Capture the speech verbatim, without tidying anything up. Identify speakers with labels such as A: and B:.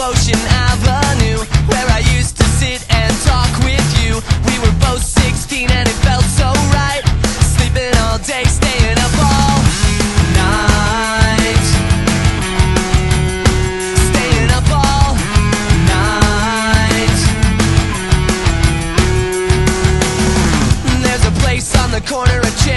A: Ocean Avenue, where I used to sit and talk with you. We were both sixteen and it felt so right, sleeping all day, staying up all night, staying up all night. There's a place on the corner of Ch